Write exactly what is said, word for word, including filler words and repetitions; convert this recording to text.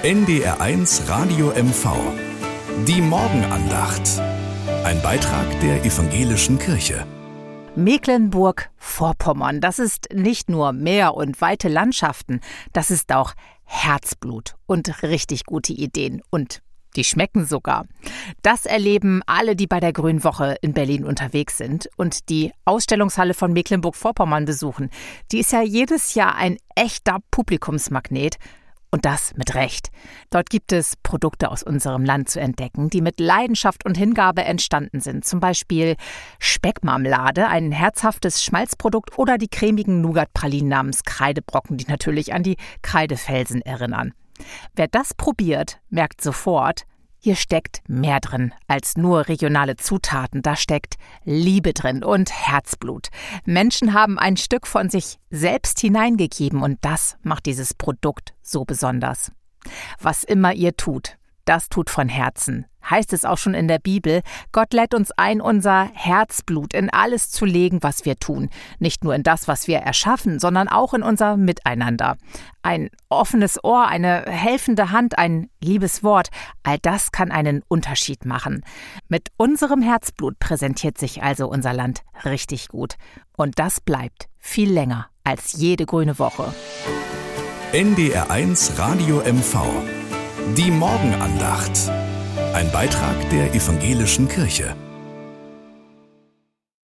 N D R eins Radio M V. Die Morgenandacht. Ein Beitrag der Evangelischen Kirche. Mecklenburg-Vorpommern, das ist nicht nur Meer und weite Landschaften, das ist auch Herzblut und richtig gute Ideen und die schmecken sogar. Das erleben alle, die bei der Grünen Woche in Berlin unterwegs sind und die Ausstellungshalle von Mecklenburg-Vorpommern besuchen. Die ist ja jedes Jahr ein echter Publikumsmagnet. Und das mit Recht. Dort gibt es Produkte aus unserem Land zu entdecken, die mit Leidenschaft und Hingabe entstanden sind. Zum Beispiel Speckmarmelade, ein herzhaftes Schmalzprodukt, oder die cremigen Nougat-Pralinen namens Kreidebrocken, die natürlich an die Kreidefelsen erinnern. Wer das probiert, merkt sofort, hier steckt mehr drin als nur regionale Zutaten. Da steckt Liebe drin und Herzblut. Menschen haben ein Stück von sich selbst hineingegeben und das macht dieses Produkt so besonders. Was immer ihr tut, das tut von Herzen. Heißt es auch schon in der Bibel, Gott lädt uns ein, unser Herzblut in alles zu legen, was wir tun. Nicht nur in das, was wir erschaffen, sondern auch in unser Miteinander. Ein offenes Ohr, eine helfende Hand, ein liebes Wort, all das kann einen Unterschied machen. Mit unserem Herzblut präsentiert sich also unser Land richtig gut. Und das bleibt viel länger als jede grüne Woche. N D R eins Radio M V. Die Morgenandacht. Ein Beitrag der Evangelischen Kirche.